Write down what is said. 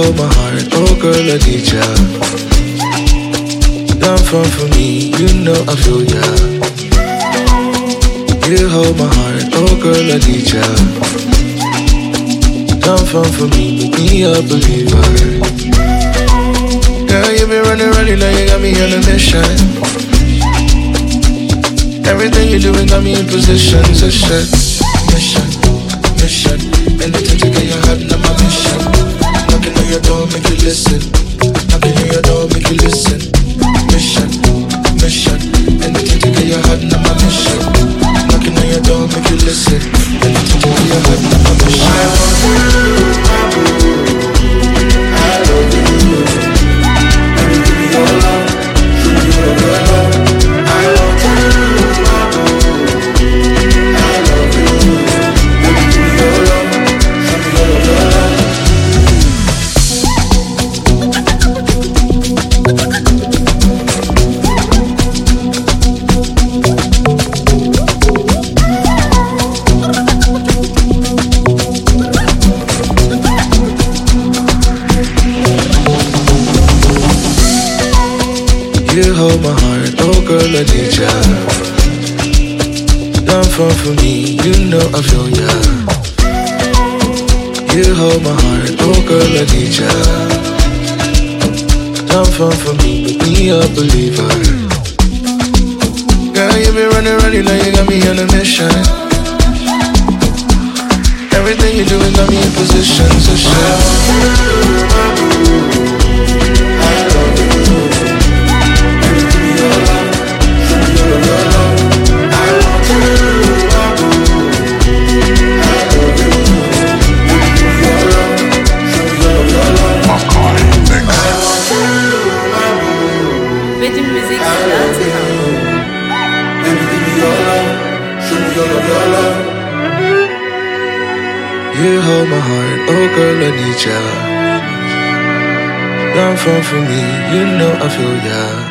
hold my heart, oh girl, I need ya. Don't fall for me, you know I feel ya. You hold my heart, oh girl, I need ya. Don't fall for me, make me a believer. Girl, you been running, now you got me on a mission. Everything you doing got me in position, mission. Anything to get your heart in my mission. Knocking on your door, make you listen. Knocking on your door, make you listen. Mission. Anything to get your heart in my mission. Knocking on your door, make you listen. Anything to get your heart in my mission. I want you, I love you. Let me give me your love, show me your love. I want you, I love you. Let me give me your love, show me your love. You hold my heart, oh girl, I need ya. Don't fall for me, you know I feel ya. You hold my heart, oh girl, I need ya. Don't fall for me, make me a believer. Girl, you been running, now you got me on a mission. Everything you doing got me in position, so I love you. You hold my heart, oh girl, I need ya. Don't fall for me, you know I feel ya.